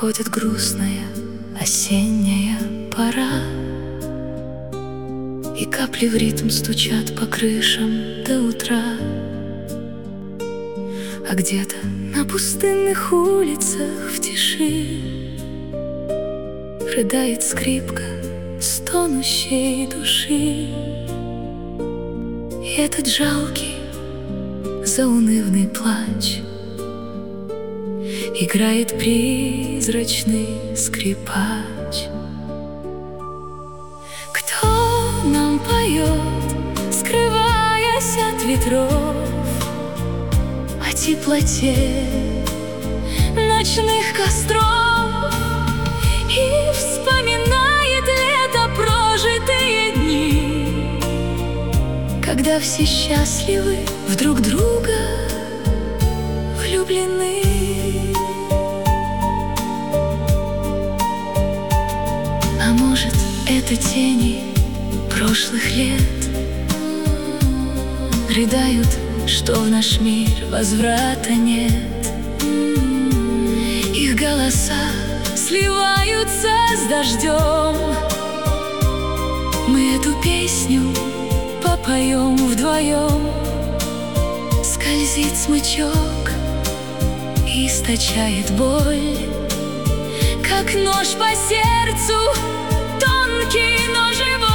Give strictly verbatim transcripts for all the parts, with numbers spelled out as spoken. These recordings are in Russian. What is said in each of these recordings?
Приходит грустная осенняя пора, и капли в ритм стучат по крышам до утра. А где-то на пустынных улицах в тиши рыдает скрипка стонущей души. И этот жалкий, заунывный плач играет призрачный скрипач. Кто нам поет, скрываясь от ветров, о теплоте ночных костров, и вспоминает лето прожитые дни, когда все счастливы, в друг друга влюблены. А может, это тени прошлых лет рыдают, что в наш мир возврата нет. Их голоса сливаются с дождем. Мы эту песню попоем вдвоем. Скользит смычок и источает боль, как нож по сердцу, тонкий, но живой.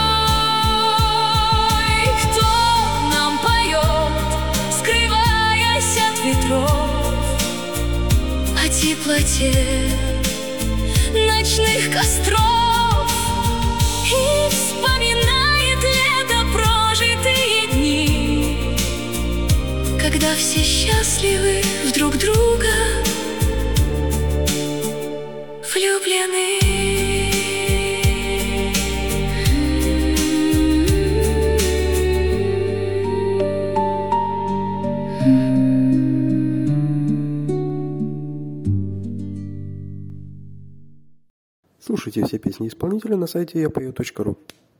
Кто нам поет, скрываясь от ветров, о теплоте ночных костров, и вспоминает лето прожитые дни, когда все счастливы, в друг друга влюблены. Слушайте все песни исполнителя на сайте я пою точка ру.